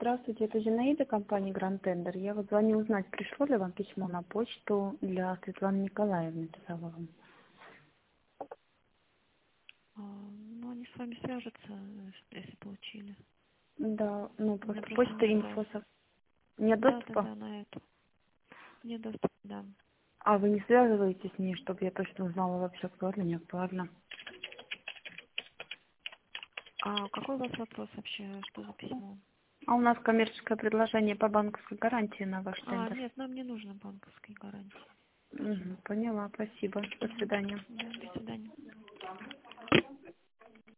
Здравствуйте, это Зинаида, компания Grand Tender. Я вот звоню узнать, пришло ли вам письмо на почту для Светланы Николаевны, писала вам. Ну, они с вами свяжутся, если получили. Да, ну У меня просто просто почта нет инфо. доступа. Нет Да, доступа? на эту. Нет доступа, да. А вы не связываетесь с ней, чтобы я точно узнала вообще, актуально, не актуально? А какой у вас вопрос вообще? Что за письмо? А у нас коммерческое предложение по банковской гарантии на ваш тендер. Нет, нам не нужно банковской гарантии. Поняла, спасибо. До свидания. Да, до свидания.